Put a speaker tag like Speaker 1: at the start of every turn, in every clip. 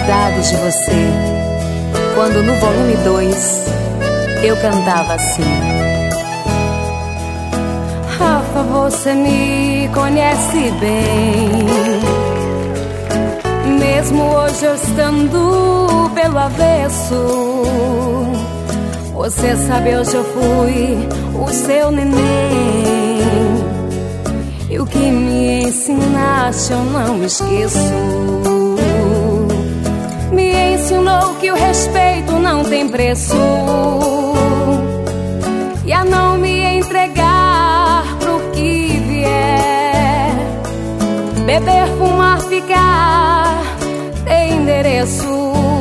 Speaker 1: saudades de você, quando no volume 2 eu cantava assim: Rafa, você me conhece bem, mesmo hoje eu estando pelo avesso. Você sabe, hoje eu fui o seu neném, e o que me ensinaste eu não esqueço. Me ensinou que o respeito não tem preço, e a não me entregar pro que vier. Beber, fumar, ficar, tem endereço.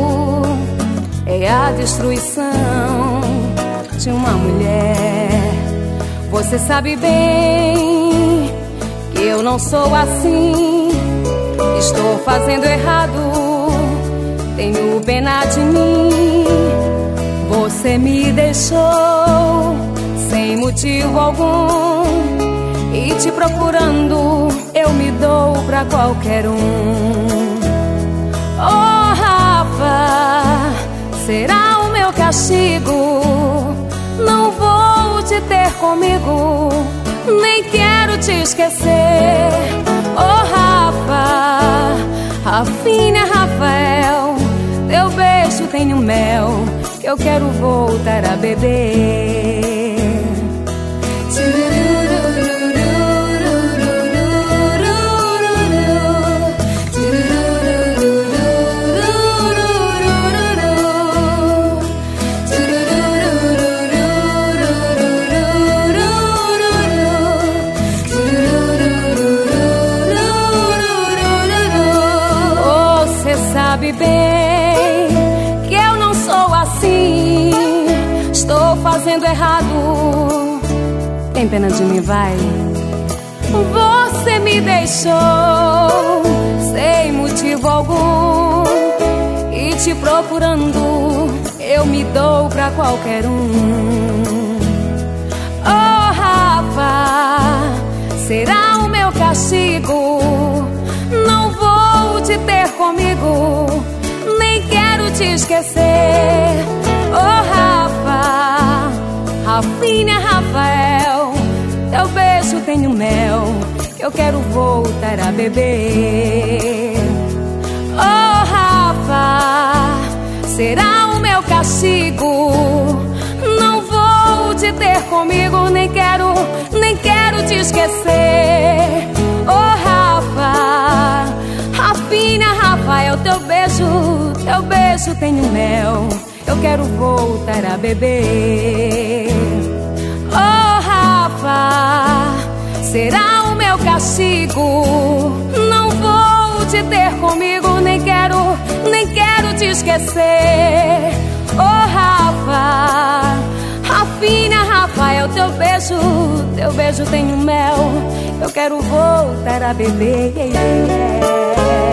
Speaker 1: É a destruição de uma mulher. Você sabe bem que eu não sou assim. Estou fazendo errado, tenho pena de mim. Você me deixou sem motivo algum, e te procurando eu me dou pra qualquer um. Oh, Rafa, será o meu castigo? Não vou te ter comigo, nem quero te esquecer. Oh, Rafa, Rafinha, Rafael, teu beijo tem um mel que eu quero voltar a beber. Sabe bem que eu não sou assim. Estou fazendo errado, tem pena de mim, vai. Você me deixou sem motivo algum, e te procurando eu me dou pra qualquer um. Oh, Rafa, será o meu castigo? Não vou te ter comigo, nem quero te esquecer. Oh, Rafa, Rafinha, Rafael, teu beijo tem um mel que eu quero voltar a beber. Oh, Rafa, será o meu castigo? Não vou te ter comigo, nem quero te esquecer. Oh, Rafa, Rafinha, Rafael, teu beijo tem um mel, eu quero voltar a beber. Oh, Rafa, será o meu castigo? Não vou te ter comigo, nem quero te esquecer. Oh, Rafa, Rafinha, Rafael, teu beijo tem um mel, eu quero voltar a beber.